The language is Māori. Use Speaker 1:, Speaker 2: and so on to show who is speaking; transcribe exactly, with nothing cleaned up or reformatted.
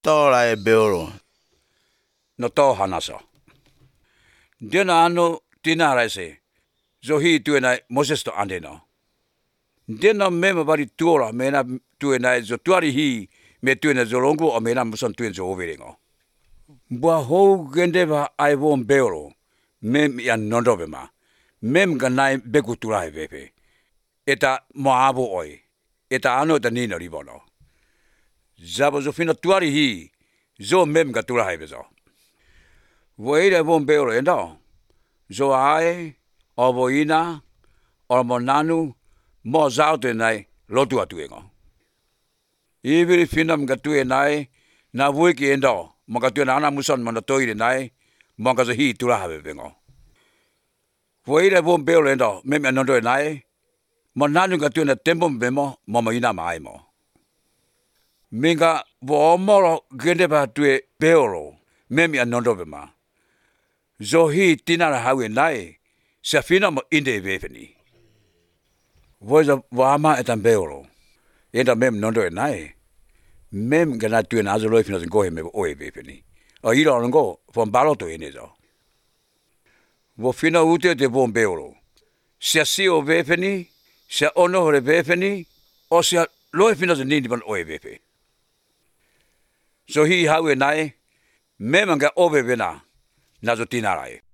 Speaker 1: to la beoro.
Speaker 2: No to hanaso. Dena ano tina raise. So he tu na Moses to andeno. Dena mema bari tuora mena tu na zo tuari hi me tu na zolongo o mena muson tu zo overingo. Ba ho gende ba ai von beoro. Mem ya nondobema. Mem ganai bekutura hevepe. Eta moabo oi. Eta ano ta nino ribono. Zabo zo fino tuari hi. Zo mem gatura hevezo. Voida von beoro endo. Zo ai oboina or monanu mo zaute nai lotu atuengo. Ibiri finam gatue nai na wiki endo. Mo gatue na ana muson mo toire nai mo gazo hi tura hevevengo. Voida von beoro endo mem anondo nai. Monanu gatue na tempo bemo mo moina mai mo. Minga bo moro gende ba tue beoro mem anondo bema. Zo hi tinara hawe nai. Safina mo inde veveni. Voza wama etan beoro. Enda mem nondo e nai. Mem gana tue na azolo fina go he me oe veveni. O ira ongo von baloto enezo. Vo fina ute de bon beoro. Sia si o veveni, sia ono hore veveni, o sia loe fina ze nindi ban oe vefe. So hi hawe nai, mem anga ove vena, nazo tinarai.